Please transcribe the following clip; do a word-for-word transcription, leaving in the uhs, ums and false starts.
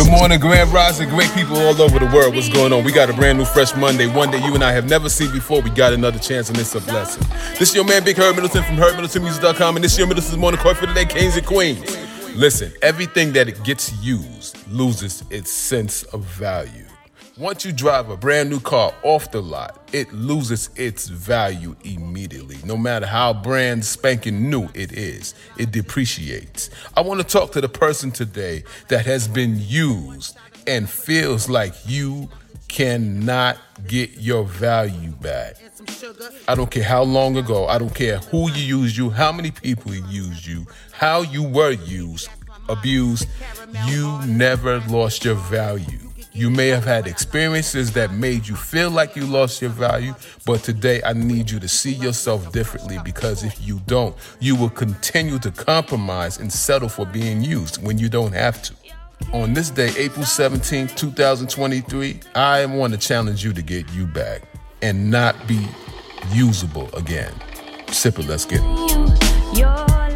Good morning, Grand Rising, great people all over the world. What's going on? We got a brand new Fresh Monday, one day you and I have never seen before. We got another chance and it's a blessing. This is your man, Big Herb Middleton from Herb Middleton Music dot com, and this is your Middleton's Morning Call for today, Kings and Queens. Listen, everything that it gets used loses its sense of value. Once you drive a brand new car off the lot, it loses its value immediately. No matter how brand spanking new it is, it depreciates. I want to talk to the person today that has been used and feels like you cannot get your value back. I don't care how long ago, I don't care who you used you, how many people used you, how you were used, abused, you never lost your value. You may have had experiences that made you feel like you lost your value, but today I need you to see yourself differently, because if you don't, you will continue to compromise and settle for being used when you don't have to. On this day, April seventeenth, twenty twenty-three, I want to challenge you to get you back and not be usable again. Sip it, let's get it.